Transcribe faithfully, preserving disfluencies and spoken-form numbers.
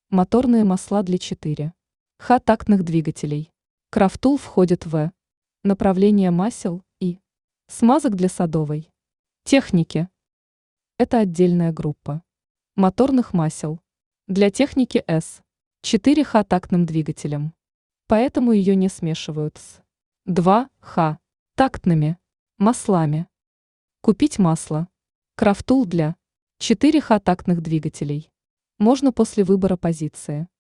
Моторные масла для четыре ха-тактных двигателей. Крафтул входит в направление масел и смазок для садовой техники. Это отдельная группа моторных масел для техники С четыре ха-тактным двигателем. Поэтому ее не смешивают с два ха-тактными маслами. Купить масло Крафтул для четыре ха-тактных двигателей можно после выбора позиции.